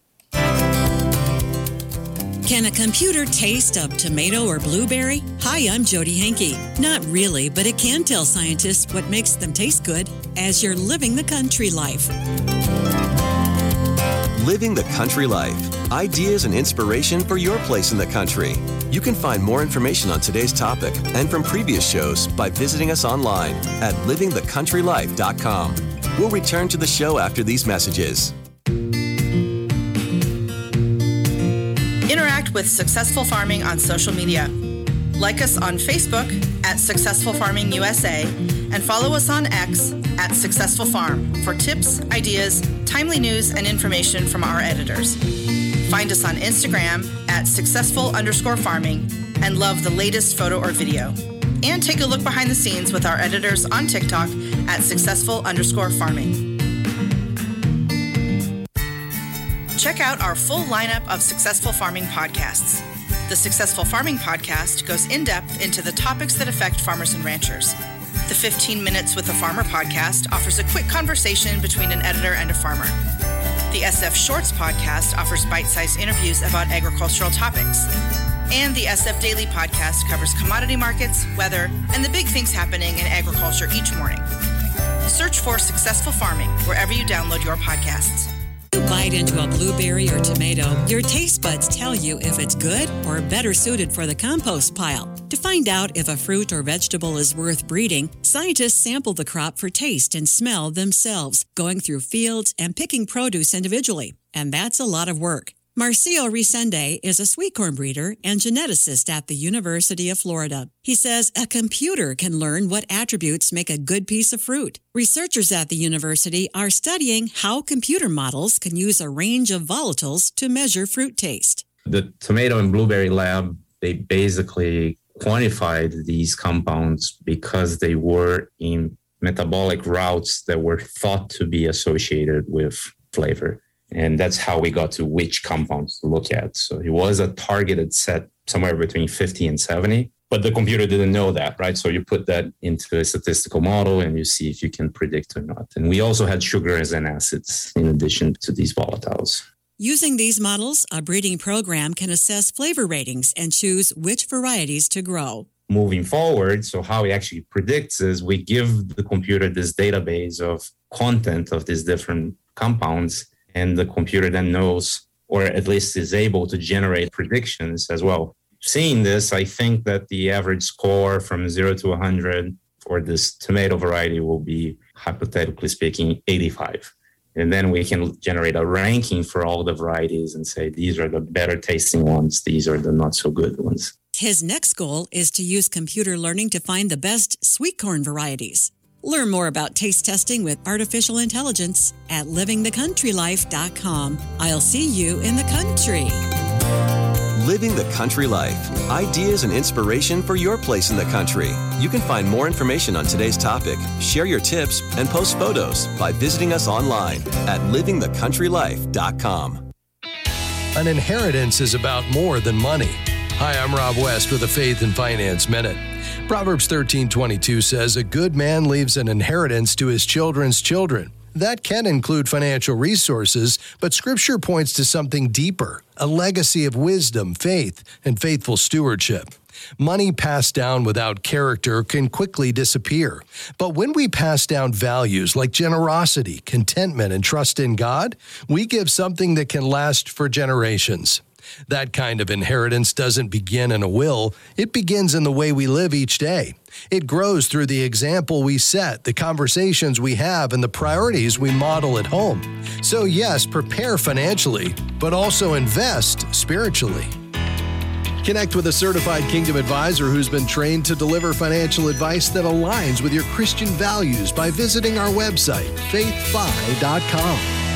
Can a computer taste a tomato or blueberry? Hi, I'm Jody Henke. Not really, but it can tell scientists what makes them taste good as you're living the country life. Living the country life. Ideas and inspiration for your place in the country. You can find more information on today's topic and from previous shows by visiting us online at living the country life dot com. We'll return to the show after these messages. Interact with Successful Farming on social media. Like us on Facebook at Successful Farming U S A and follow us on X at Successful Farm for tips, ideas, timely news, and information from our editors. Find us on Instagram at successful underscore farming and love the latest photo or video. And take a look behind the scenes with our editors on TikTok at successful underscore farming. Check out our full lineup of Successful Farming podcasts. The Successful Farming podcast goes in-depth into the topics that affect farmers and ranchers. The fifteen Minutes with a Farmer podcast offers a quick conversation between an editor and a farmer. The S F Shorts podcast offers bite-sized interviews about agricultural topics. And the S F Daily podcast covers commodity markets, weather, and the big things happening in agriculture each morning. Search for Successful Farming wherever you download your podcasts. You bite into a blueberry or tomato, your taste buds tell you if it's good or better suited for the compost pile. To find out if a fruit or vegetable is worth breeding, scientists sample the crop for taste and smell themselves, going through fields and picking produce individually. And that's a lot of work. Marcio Resende is a sweet corn breeder and geneticist at the University of Florida. He says a computer can learn what attributes make a good piece of fruit. Researchers at the university are studying how computer models can use a range of volatiles to measure fruit taste. The tomato and blueberry lab, they basically quantified these compounds because they were in metabolic routes that were thought to be associated with flavor. And that's how we got to which compounds to look at. So it was a targeted set somewhere between fifty and seventy. But the computer didn't know that, right? So you put that into a statistical model and you see if you can predict or not. And we also had sugars and acids in addition to these volatiles. Using these models, a breeding program can assess flavor ratings and choose which varieties to grow. Moving forward, so how it actually predicts is we give the computer this database of content of these different compounds, and the computer then knows, or at least is able to generate predictions as well. Seeing this, I think that the average score from zero to one hundred for this tomato variety will be, hypothetically speaking, eighty-five. And then we can generate a ranking for all the varieties and say, these are the better tasting ones, these are the not so good ones. His next goal is to use computer learning to find the best sweet corn varieties. Learn more about taste testing with artificial intelligence at living the country life dot com. I'll see you in the country. Living the Country Life. Ideas and inspiration for your place in the country. You can find more information on today's topic, share your tips, and post photos by visiting us online at living the country life dot com. An inheritance is about more than money. Hi, I'm Rob West with a Faith and Finance Minute. Proverbs thirteen twenty-two says, "A good man leaves an inheritance to his children's children." That can include financial resources, but Scripture points to something deeper, a legacy of wisdom, faith, and faithful stewardship. Money passed down without character can quickly disappear. But when we pass down values like generosity, contentment, and trust in God, we give something that can last for generations. That kind of inheritance doesn't begin in a will. It begins in the way we live each day. It grows through the example we set, the conversations we have, and the priorities we model at home. So yes, prepare financially, but also invest spiritually. Connect with a certified Kingdom advisor who's been trained to deliver financial advice that aligns with your Christian values by visiting our website, faith fi dot com.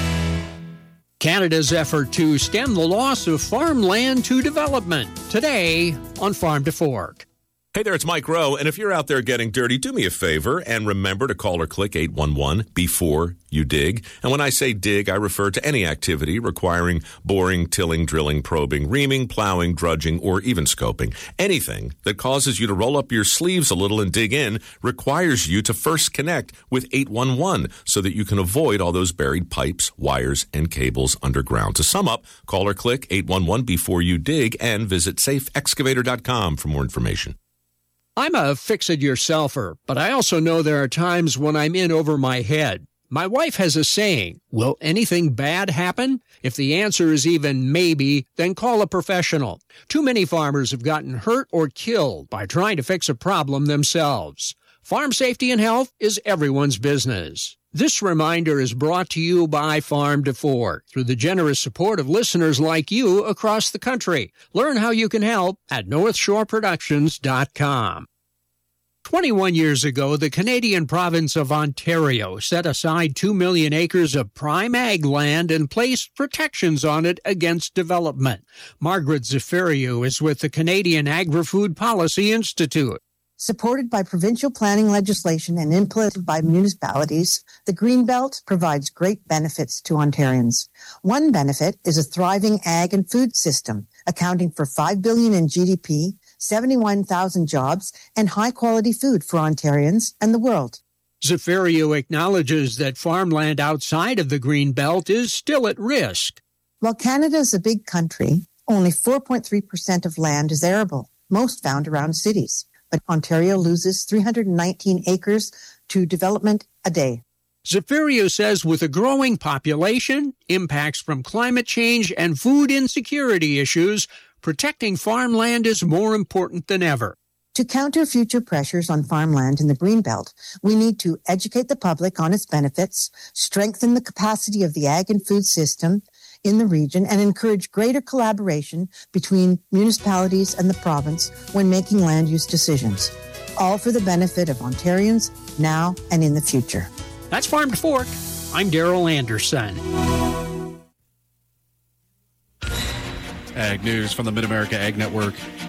Canada's effort to stem the loss of farmland to development. Today on Farm to Fork. Hey there, it's Mike Rowe, and if you're out there getting dirty, do me a favor and remember to call or click eight one one before you dig. And when I say dig, I refer to any activity requiring boring, tilling, drilling, probing, reaming, plowing, drudging, or even scoping. Anything that causes you to roll up your sleeves a little and dig in requires you to first connect with eight one one so that you can avoid all those buried pipes, wires, and cables underground. To sum up, call or click eight one one before you dig and visit safe excavator dot com for more information. I'm a fix-it-yourselfer, but I also know there are times when I'm in over my head. My wife has a saying, will anything bad happen? If the answer is even maybe, then call a professional. Too many farmers have gotten hurt or killed by trying to fix a problem themselves. Farm safety and health is everyone's business. This reminder is brought to you by Farm to Fork through the generous support of listeners like you across the country. Learn how you can help at north shore productions dot com. twenty-one years ago, the Canadian province of Ontario set aside two million acres of prime ag land and placed protections on it against development. Margaret Zafariou is with the Canadian Agri-Food Policy Institute. Supported by provincial planning legislation and implemented by municipalities, the Greenbelt provides great benefits to Ontarians. One benefit is a thriving ag and food system, accounting for five billion dollars in G D P, seventy-one thousand jobs, and high-quality food for Ontarians and the world. Zafariou acknowledges that farmland outside of the Greenbelt is still at risk. While Canada is a big country, only four point three percent of land is arable, most found around cities. But Ontario loses three hundred nineteen acres to development a day. Zafariou says with a growing population, impacts from climate change, and food insecurity issues, protecting farmland is more important than ever. To counter future pressures on farmland in the Greenbelt, we need to educate the public on its benefits, strengthen the capacity of the ag and food system in the region, and encourage greater collaboration between municipalities and the province when making land use decisions, all for the benefit of Ontarians now and in the future. That's Farm to Fork. I'm Daryl Anderson. Ag News from the Mid-America Ag Network.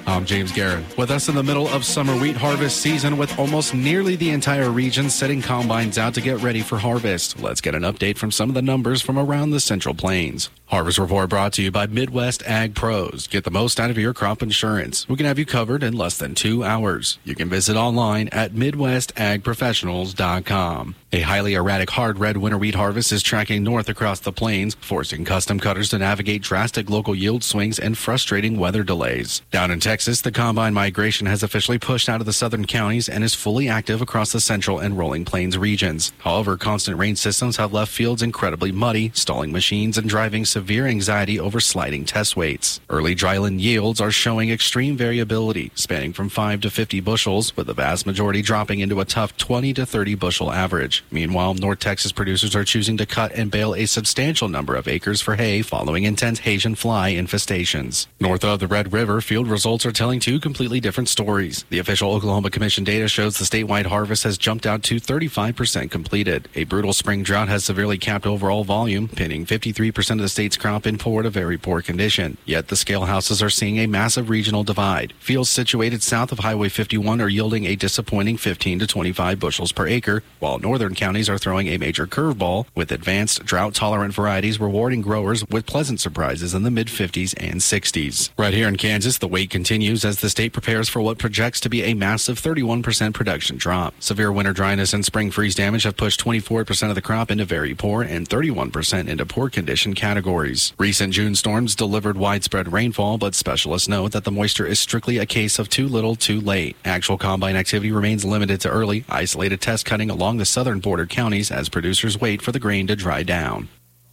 I'm James Guerin. With us in the middle of summer wheat harvest season with almost nearly the entire region setting combines out to get ready for harvest. Let's get an update from some of the numbers from around the Central Plains. Harvest Report brought to you by Midwest Ag Pros. Get the most out of your crop insurance. We can have you covered in less than two hours. You can visit online at midwest ag professionals dot com. A highly erratic hard red winter wheat harvest is tracking north across the plains, forcing custom cutters to navigate drastic local yield swings and frustrating weather delays. Down in Texas, the combine migration has officially pushed out of the southern counties and is fully active across the central and rolling plains regions. However, constant rain systems have left fields incredibly muddy, stalling machines and driving severe anxiety over sliding test weights. Early dryland yields are showing extreme variability, spanning from five to fifty bushels, with the vast majority dropping into a tough twenty to thirty bushel average. Meanwhile, North Texas producers are choosing to cut and bale a substantial number of acres for hay following intense Haitian fly infestations. North of the Red River, field results are telling two completely different stories. The official Oklahoma Commission data shows the statewide harvest has jumped out to thirty-five percent completed. A brutal spring drought has severely capped overall volume, pinning fifty-three percent of the state's crop in poor to very poor condition. Yet the scale houses are seeing a massive regional divide. Fields situated south of Highway fifty-one are yielding a disappointing fifteen to twenty-five bushels per acre, while northern counties are throwing a major curveball, with advanced drought-tolerant varieties rewarding growers with pleasant surprises in the mid-fifties and sixties. Right here in Kansas, the wait continues as the state prepares for what projects to be a massive thirty-one percent production drop. Severe winter dryness and spring freeze damage have pushed twenty-four percent of the crop into very poor and thirty-one percent into poor condition categories. Recent June storms delivered widespread rainfall, but specialists note that the moisture is strictly a case of too little, too late. Actual combine activity remains limited to early, isolated test cutting along the southern border counties as producers wait for the grain to dry down.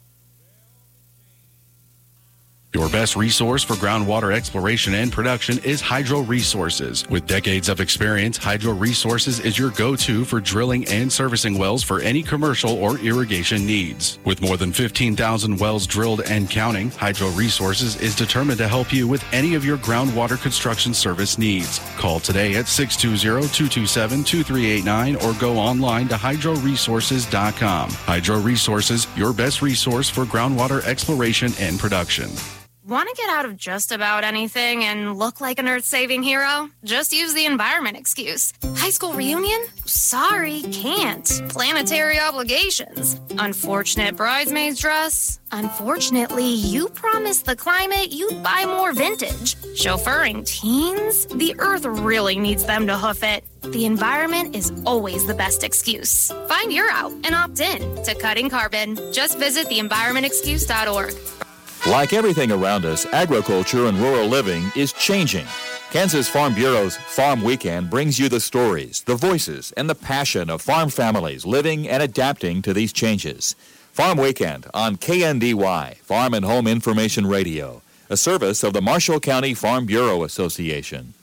Your best resource for groundwater exploration and production is Hydro Resources. With decades of experience, Hydro Resources is your go-to for drilling and servicing wells for any commercial or irrigation needs. With more than fifteen thousand wells drilled and counting, Hydro Resources is determined to help you with any of your groundwater construction service needs. Call today at six two zero, two two seven, two three eight nine or go online to hydro resources dot com. Hydro Resources, your best resource for groundwater exploration and production. Want to get out of just about anything and look like an earth-saving hero? Just use the environment excuse. High school reunion? Sorry, can't. Planetary obligations. Unfortunate bridesmaid's dress? Unfortunately, you promised the climate you'd buy more vintage. Chauffeuring teens? The earth really needs them to hoof it. The environment is always the best excuse. Find your out and opt in to Cutting Carbon. Just visit the environment excuse dot org. Like everything around us, agriculture and rural living is changing. Kansas Farm Bureau's Farm Weekend brings you the stories, the voices, and the passion of farm families living and adapting to these changes. Farm Weekend on K N D Y, Farm and Home Information Radio, a service of the Marshall County Farm Bureau Association.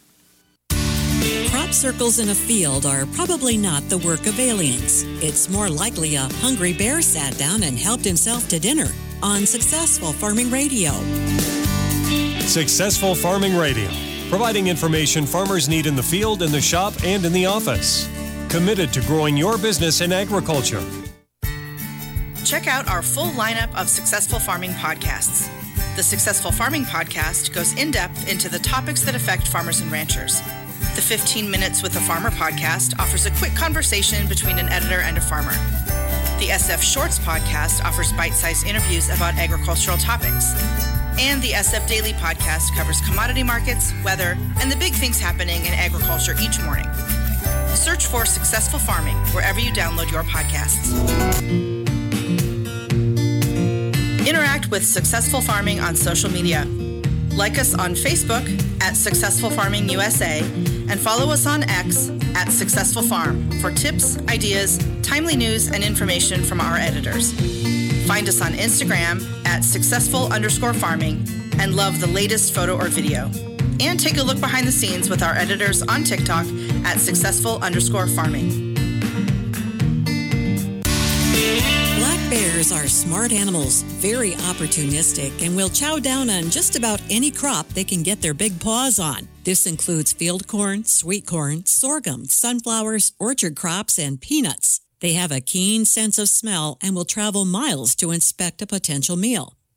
Crop circles in a field are probably not the work of aliens. It's more likely a hungry bear sat down and helped himself to dinner on Successful Farming Radio. Successful Farming Radio, providing information farmers need in the field, in the shop, and in the office. Committed to growing your business in agriculture. Check out our full lineup of Successful Farming podcasts. The Successful Farming podcast goes in-depth into the topics that affect farmers and ranchers. The fifteen Minutes with a Farmer podcast offers a quick conversation between an editor and a farmer. The S F Shorts podcast offers bite-sized interviews about agricultural topics. And the S F Daily podcast covers commodity markets, weather, and the big things happening in agriculture each morning. Search for Successful Farming wherever you download your podcasts. Interact with Successful Farming on social media. Like us on Facebook at Successful Farming U S A and follow us on X at Successful Farm for tips, ideas, timely news, and information from our editors. Find us on Instagram at successful underscore farming and love the latest photo or video. And take a look behind the scenes with our editors on TikTok at successful underscore farming. Black bears are smart animals, very opportunistic, and will chow down on just about any crop they can get their big paws on. This includes field corn, sweet corn, sorghum, sunflowers, orchard crops, and peanuts. They have a keen sense of smell and will travel miles to inspect a potential meal.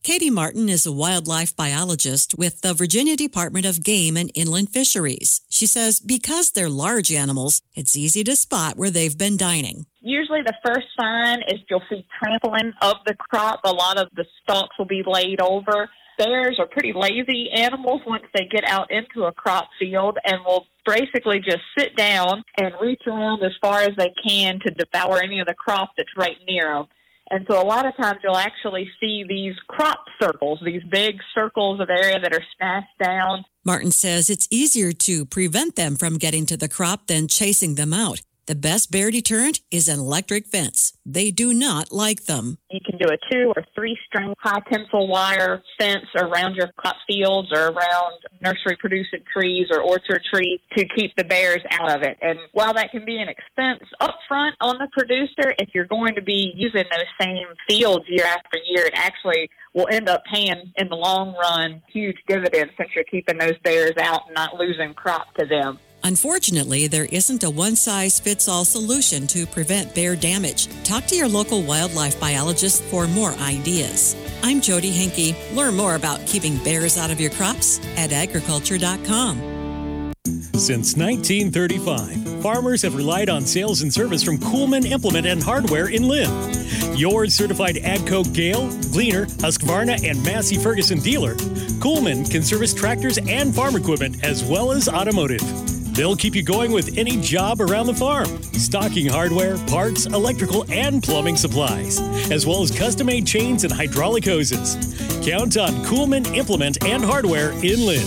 Katie Martin is a wildlife biologist with the Virginia Department of Game and Inland Fisheries. She says because they're large animals, it's easy to spot where they've been dining. Usually the first sign is you'll see trampling of the crop. A lot of the stalks will be laid over. Bears are pretty lazy animals once they get out into a crop field and will basically just sit down and reach around as far as they can to devour any of the crop that's right near them. And so a lot of times you'll actually see these crop circles, these big circles of area that are smashed down. Martin says it's easier to prevent them from getting to the crop than chasing them out. The best bear deterrent is an electric fence. They do not like them. You can do a two or three string high tensile wire fence around your crop fields or around nursery producing trees or orchard trees to keep the bears out of it. And while that can be an expense up front on the producer, if you're going to be using those same fields year after year, it actually will end up paying in the long run huge dividends since you're keeping those bears out and not losing crop to them. Unfortunately, there isn't a one-size-fits-all solution to prevent bear damage. Talk to your local wildlife biologist for more ideas. I'm Jody Henke. Learn more about keeping bears out of your crops at agriculture dot com. Since nineteen thirty-five, farmers have relied on sales and service from Kuhlman Implement and Hardware in Lynn. Your certified AGCO Gale, Gleaner, Husqvarna, and Massey Ferguson dealer, Kuhlman can service tractors and farm equipment as well as automotive. They'll keep you going with any job around the farm, stocking hardware, parts, electrical, and plumbing supplies, as well as custom-made chains and hydraulic hoses. Count on Kuhlman Implement and Hardware in Lynn.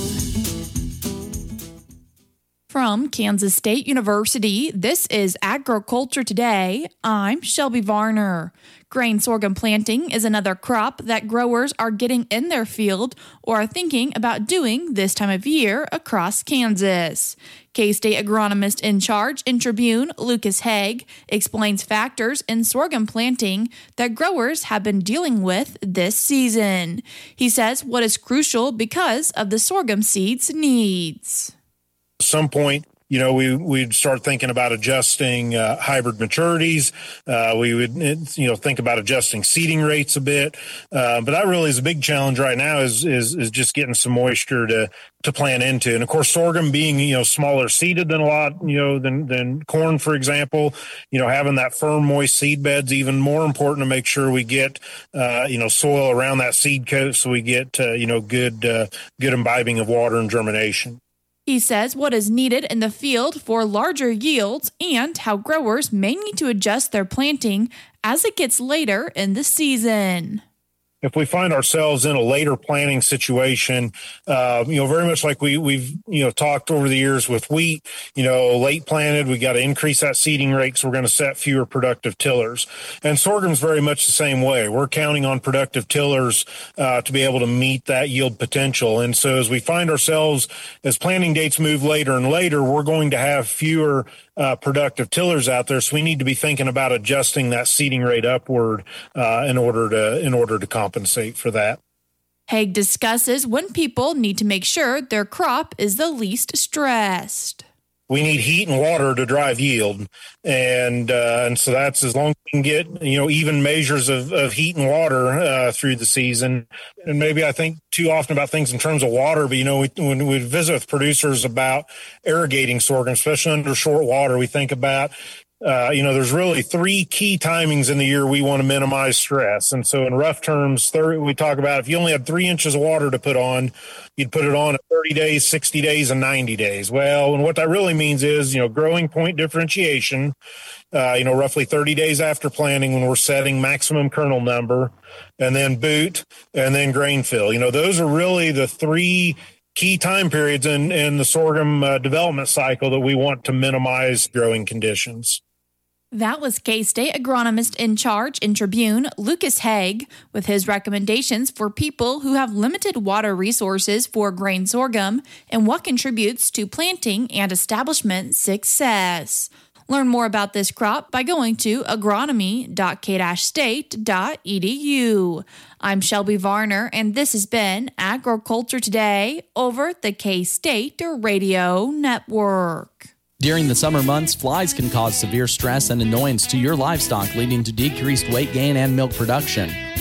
From Kansas State University, this is Agriculture Today. I'm Shelby Varner. Grain sorghum planting is another crop that growers are getting in their field or are thinking about doing this time of year across Kansas. K-State agronomist in charge in Tribune, Lucas Haig, explains factors in sorghum planting that growers have been dealing with this season. He says what is crucial because of the sorghum seed's needs. At some point, you know, we, we'd start thinking about adjusting uh, hybrid maturities. Uh, we would, you know, think about adjusting seeding rates a bit. Uh, but that really is a big challenge right now is, is, is just getting some moisture to, to plant into. And of course, sorghum being, you know, smaller seeded than a lot, you know, than, than corn, for example, you know, having that firm, moist seed bed's even more important to make sure we get, uh, you know, soil around that seed coat so we get, uh, you know, good, uh, good imbibing of water and germination. He says what is needed in the field for larger yields and how growers may need to adjust their planting as it gets later in the season. If we find ourselves in a later planting situation, uh, you know, very much like we, we've, you know, talked over the years with wheat, you know, late planted, we got to increase that seeding rate. So we're going to set fewer productive tillers. And sorghum's very much the same way. We're counting on productive tillers uh, to be able to meet that yield potential. And so as we find ourselves, as planting dates move later and later, we're going to have fewer Uh, productive tillers out there, so we need to be thinking about adjusting that seeding rate upward uh, in order to in order to compensate for that. Haig discusses when people need to make sure their crop is the least stressed. We need heat and water to drive yield, and uh, and so that's as long as we can get, you know, even measures of, of heat and water uh, through the season. And maybe I think too often about things in terms of water, but you know, we, when we visit with producers about irrigating sorghum, especially under short water, we think about Uh, you know, there's really three key timings in the year we want to minimize stress. And so in rough terms, thirty, we talk about if you only had three inches of water to put on, you'd put it on at thirty days, sixty days, and ninety days. Well, and what that really means is, you know, growing point differentiation, uh, you know, roughly thirty days after planting when we're setting maximum kernel number, and then boot, and then grain fill. You know, those are really the three key time periods in, in the sorghum uh, development cycle that we want to minimize growing conditions. That was K-State agronomist in charge in Tribune, Lucas Haig, with his recommendations for people who have limited water resources for grain sorghum and what contributes to planting and establishment success. Learn more about this crop by going to agronomy dot k state dot e d u. I'm Shelby Varner, and this has been Agriculture Today over the K-State Radio Network. During the summer months, flies can cause severe stress and annoyance to your livestock, leading to decreased weight gain and milk production.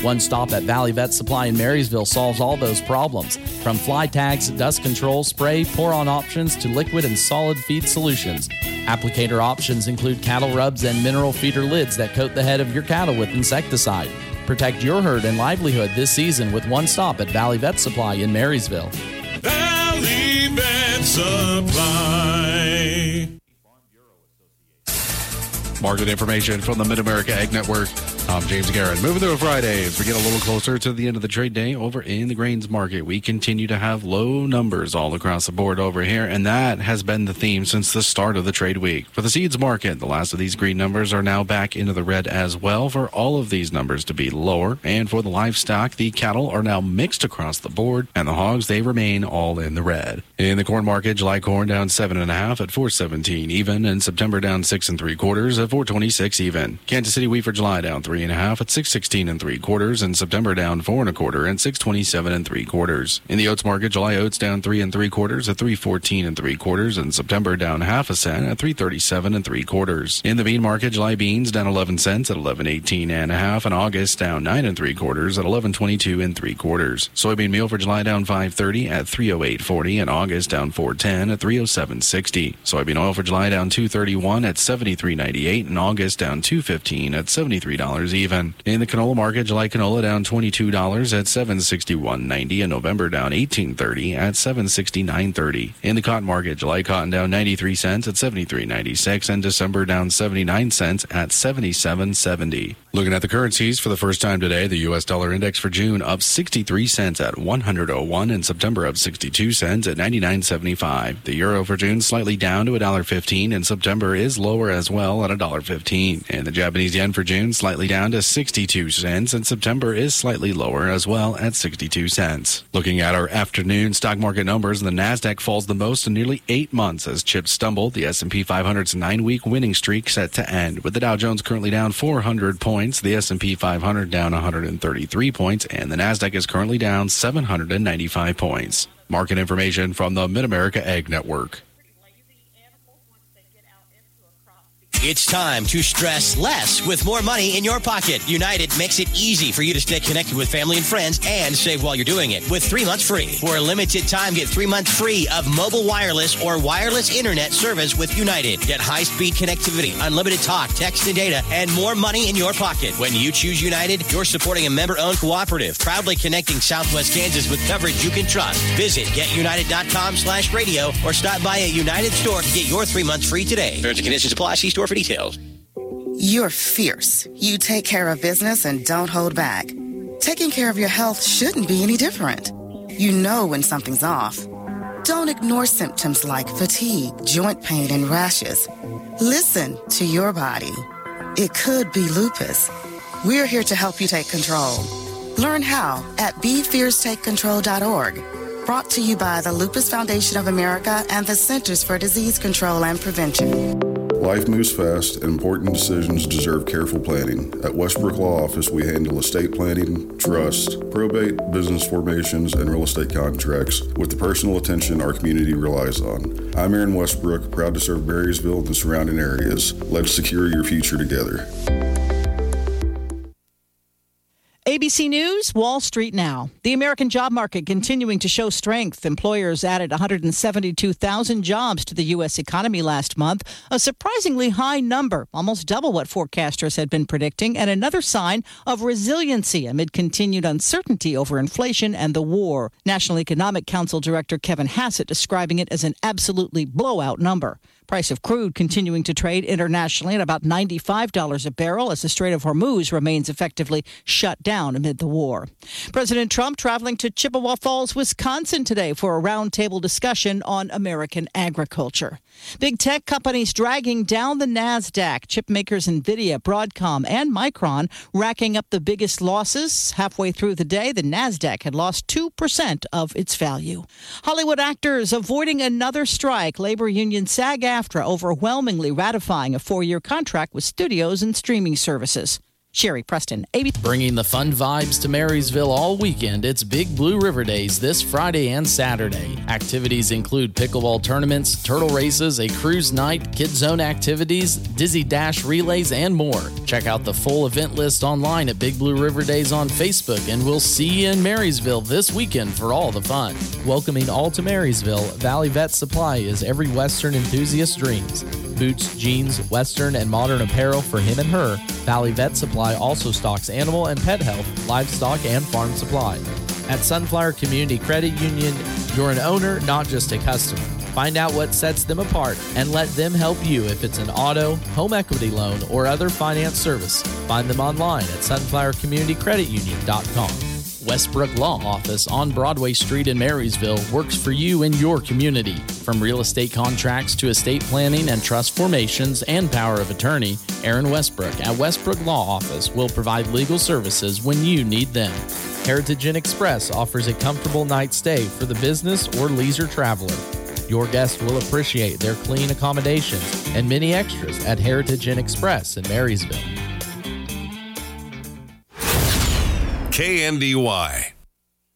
One stop at Valley Vet Supply in Marysville solves all those problems. From fly tags, dust control, spray, pour-on options to liquid and solid feed solutions. Applicator options include cattle rubs and mineral feeder lids that coat the head of your cattle with insecticide. Protect your herd and livelihood this season with one stop at Valley Vet Supply in Marysville. Valley Vet Supply. Market information from the Mid-America Ag Network. I'm James Garrett. Moving through a Friday as we get a little closer to the end of the trade day over in the grains market. We continue to have low numbers all across the board over here, and that has been the theme since the start of the trade week. For the seeds market, the last of these green numbers are now back into the red as well, for all of these numbers to be lower. And for the livestock, the cattle are now mixed across the board, and the hogs, they remain all in the red. In the corn market, July corn down seven and a half at four seventeen even, and September down six and three quarters at four twenty-six even. Kansas City wheat for July down three and a half at six sixteen and three quarters, and September down four and a quarter and six twenty-seven and three quarters. In the oats market, July oats down three and three quarters at three fourteen and three quarters, and September down half a cent at three thirty-seven and three quarters. In the bean market, July beans down eleven cents at eleven eighteen and a half, and August down nine and three quarters at eleven twenty-two and three quarters. Soybean meal for July down five thirty at three oh eight forty, and August down four ten at three oh seven sixty. Soybean oil for July down two thirty-one at seventy-three ninety-eight, and August down two fifteen at seventy-three dollars even. In the canola market, July canola down twenty-two dollars at seven sixty-one ninety, and November down eighteen thirty at seven sixty-nine thirty. In the cotton market, July cotton down ninety-three cents at seventy-three ninety-six, and December down seventy-nine cents at seventy-seven seventy. Looking at the currencies for the first time today, the U S dollar index for June up sixty-three cents at one hundred oh one, and September up sixty-two cents at ninety-nine seventy-five. The euro for June slightly down to one dollar fifteen, and September is lower as well at one dollar fifteen. And the Japanese yen for June slightly down to sixty-two cents, and September is slightly lower as well at sixty-two cents. Looking at our afternoon stock market numbers, the Nasdaq falls the most in nearly eight months as chips stumble. The S and P five hundred's nine-week winning streak set to end, with the Dow Jones currently down four hundred points, the S and P five hundred down one hundred thirty-three points, and the Nasdaq is currently down seven hundred ninety-five points. Market information from the Mid-America Ag Network. It's time to stress less with more money in your pocket. United makes it easy for you to stay connected with family and friends and save while you're doing it with three months free. For a limited time, get three months free of mobile wireless or wireless internet service with United. Get high-speed connectivity, unlimited talk, text, and data, and more money in your pocket. When you choose United, you're supporting a member-owned cooperative, proudly connecting Southwest Kansas with coverage you can trust. Visit getunited.com slash radio or stop by a United store to get your three months free today. Terms and conditions apply. See store for details. You're fierce. You take care of business and don't hold back. Taking care of your health shouldn't be any different. You know when something's off. Don't ignore symptoms like fatigue, joint pain, and rashes. Listen to your body. It could be lupus. We're here to help you take control. Learn how at be fierce take control dot org. Brought to you by the Lupus Foundation of America and the Centers for Disease Control and Prevention. Life moves fast, and important decisions deserve careful planning. At Westbrook Law Office, we handle estate planning, trust, probate, business formations, and real estate contracts with the personal attention our community relies on. I'm Aaron Westbrook, proud to serve Marysville and the surrounding areas. Let's secure your future together. A B C News, Wall Street Now. The American job market continuing to show strength. Employers added one hundred seventy-two thousand jobs to the U S economy last month, a surprisingly high number, almost double what forecasters had been predicting, and another sign of resiliency amid continued uncertainty over inflation and the war. National Economic Council Director Kevin Hassett describing it as an absolutely blowout number. Price of crude continuing to trade internationally at about ninety-five dollars a barrel as the Strait of Hormuz remains effectively shut down amid the war. President Trump traveling to Chippewa Falls, Wisconsin today for a roundtable discussion on American agriculture. Big tech companies dragging down the NASDAQ. Chip makers NVIDIA, Broadcom, and Micron racking up the biggest losses. Halfway through the day, the NASDAQ had lost two percent of its value. Hollywood actors avoiding another strike. Labor union SAG-AFTRA overwhelmingly ratifying a four-year contract with studios and streaming services. Sherry Preston, A B C. Bringing the fun vibes to Marysville all weekend, it's Big Blue River Days this Friday and Saturday. Activities include pickleball tournaments, turtle races, a cruise night, kid zone activities, dizzy dash relays, and more. Check out the full event list online at Big Blue River Days on Facebook, and we'll see you in Marysville this weekend for all the fun. Welcoming all to Marysville, Valley Vet Supply is every Western enthusiast's dreams. Boots, jeans, Western, and modern apparel for him and her. Valley Vet Supply also stocks animal and pet health, livestock, and farm supply. At Sunflower Community Credit Union, you're an owner, not just a customer. Find out what sets them apart and let them help you if it's an auto, home equity loan, or other finance service. Find them online at sunflower community credit union dot com. Westbrook Law Office on Broadway Street in Marysville works for you and your community. From real estate contracts to estate planning and trust formations and power of attorney, Aaron Westbrook at Westbrook Law Office will provide legal services when you need them. Heritage Inn Express offers a comfortable night stay for the business or leisure traveler. Your guests will appreciate their clean accommodations and many extras at Heritage Inn Express in Marysville. K N D Y